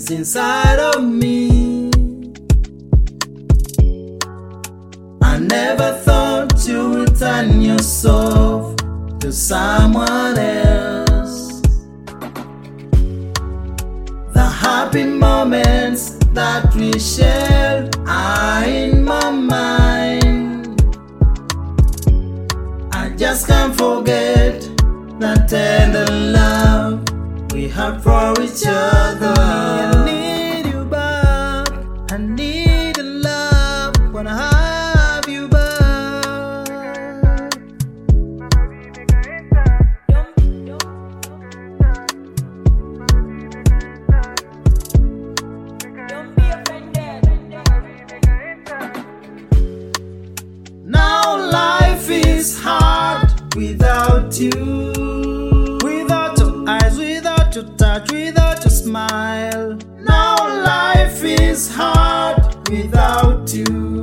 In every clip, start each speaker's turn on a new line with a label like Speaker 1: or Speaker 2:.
Speaker 1: is inside of me. I never thought you would turn yourself to someone else. The happy moments that we shared are in my mind. I just can't forget the tender love we have for each other. I need you back. I need your love when I have you back. Now life is hard without you. Without your eyes, without your touch, without your smile. Now life is hard without you.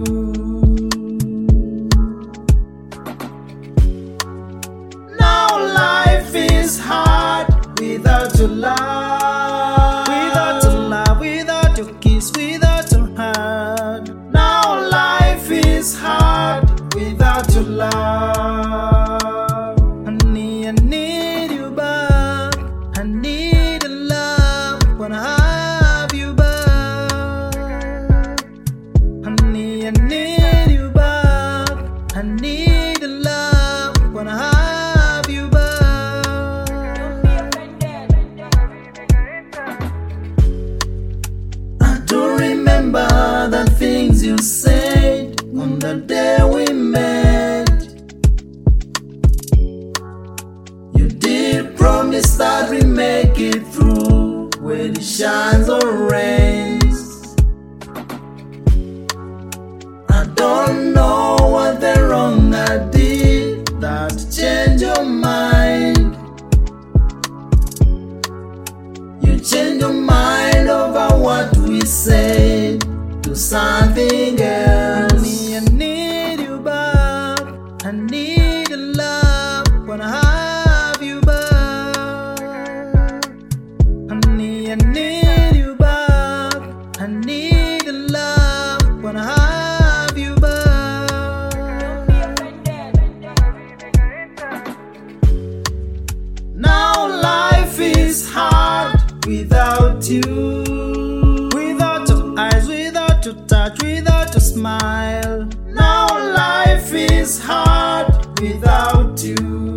Speaker 1: Now life is hard without your love. Without your love, without your kiss, without your heart. Now life is hard without your love. Honey, I need you back. I need your love when I have you back. Honey, I need you back. I need your love when I have you back. I do remember the things you said on the day we met. You did promise that we make it through, whether it shines or rains. I don't know what the wrong I did that changed your mind. You changed your mind over what we said to something else. Honey, I need you back. I need your love when I have you back. Honey, I need you back. I need your love when I have you back. Now life is hard without you. Without your eyes, without your touch, without your smile. Now life is hard without you.